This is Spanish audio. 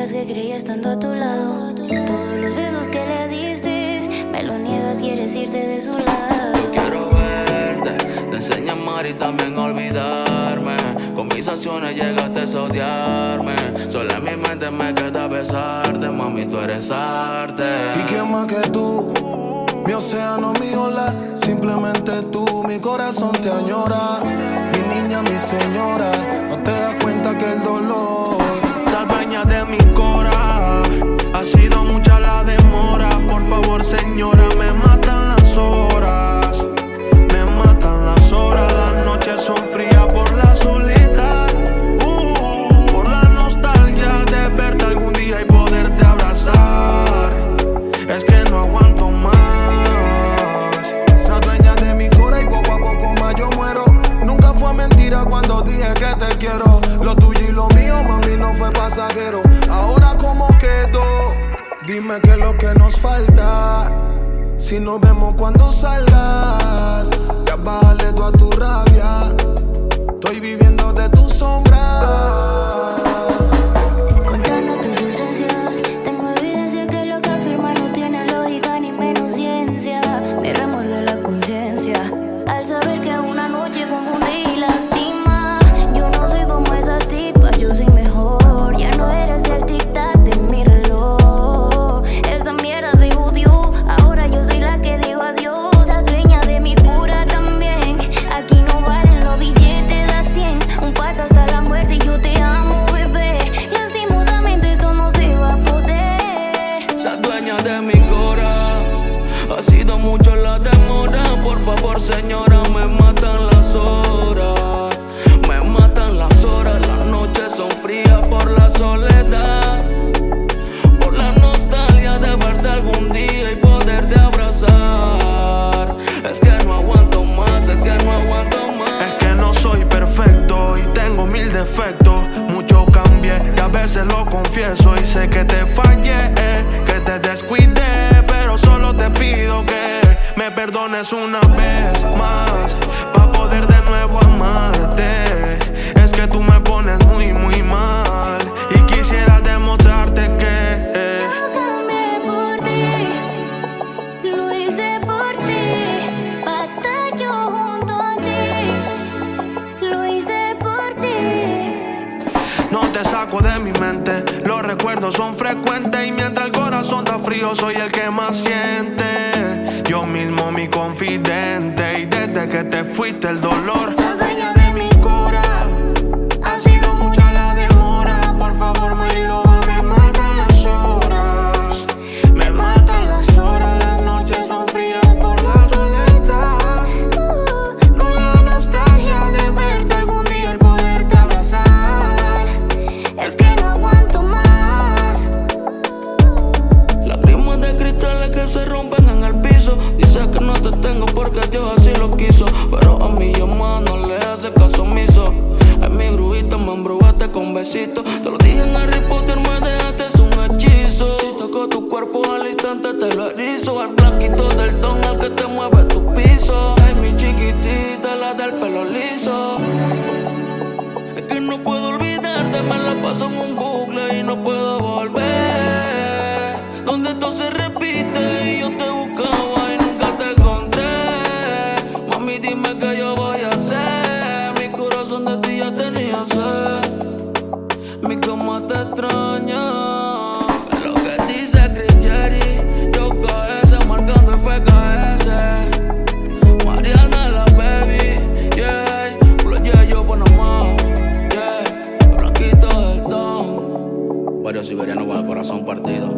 mentiras que creía estando a tu lado. Todos los besos que le diste, me lo niegas, quieres irte de su lado. Quiero verte, te enseño a amar y también a olvidarme. Con mis acciones llegaste a odiarme. Solo en mi mente me queda besarte. Mami, tú eres arte. ¿Y quién más que tú? Mi océano, mi ola, simplemente tú. Mi corazón te añora, mi niña, mi señora. No te das cuenta que el dolor la dueña de mi cora. Ha sido mucha la demora. Por favor, señora, me matan las horas. Me matan las horas. Las noches son frías por la soledad. Por la nostalgia de verte algún día y poderte abrazar. Es que no aguanto más. Esa dueña de mi cora y poco a poco más yo muero. Nunca fue mentira cuando dije que te quiero. Lo tuyo y lo mío, mami, no fue pasajero. Ahora cómo quedó, dime qué es lo que nos falta. Si nos vemos cuando salgas, ya bájale tú a tu rabia. Estoy viviendo de tu sombra. Contando tus ausencias, tengo evidencia que lo que afirma no tiene lógica ni menos ciencia. Me remuerde la conciencia al saber que una noche confundí y lastima. Yo no soy como esas tipas, yo soy mejor. Ya no eres el tic-tac de mi reloj. Esta mierda se jodió, ahora yo soy la que digo adiós. La dueña de mi cura también. Aquí no valen los billetes de a 100. Un cuarto hasta la muerte y yo te amo, bebé. Lastimosamente esto no se va a poder. Esa dueña de mi cora. Ha sido mucho la demora. Por favor, señora, me matan las horas. Me matan las horas. Las noches son frías por la soledad. Por la nostalgia de verte algún día y poderte abrazar. Es que no aguanto más, es que no aguanto más. Es que no soy perfecto y tengo mil defectos. Mucho cambié y a veces lo confieso. Y sé que te fallé, que te descuidé. Pero solo te pido que me perdones una vez más, pa' poder de nuevo amarte. Es que tú me pones muy, muy mal. Y quisiera demostrarte que Yo cambié por ti, lo hice por ti, batallo junto a ti, lo hice por ti. no te saco de mi mente. Los recuerdos son frecuentes y mientras el corazón está frío soy el que más siente. Yo mismo mi confidente y desde que te fuiste el dolor. Esa dueña de mi cora, ha sido mucha la demora. Por favor, my loba, me matan las horas. Me matan las horas, las noches son frías por la soledad. Con la nostalgia de verte algún día y poderte abrazar. Es que no aguanto más. Lágrimas de cristales que se rompen en el piso. Dice que no te tengo porque Dios así lo quiso. Pero a mi llamada no le hace caso omiso. Es mi brujita, me embrujaste con besitos. Te lo dije en Harry Potter, me dejaste, es un hechizo. Si toco tu cuerpo al instante te lo erizo. El blanquito del don al que te mueve tu piso. Ay, mi chiquitita, la del pelo liso. Es que no puedo olvidarte, me la paso en un bucle y no puedo volver. Donde todo se repite y yo te buscaba y nunca te encontré. Mami, dime qué yo voy a hacer. Mi corazón de ti ya tenía sed. Mi cama te extraña. Es lo que dice Chris Jerry. Yo KS marcando FKS. Mariana la baby, yeah. Flow yo Panamá, yeah. Blanquito del don. Varios siberianos con el corazón partido.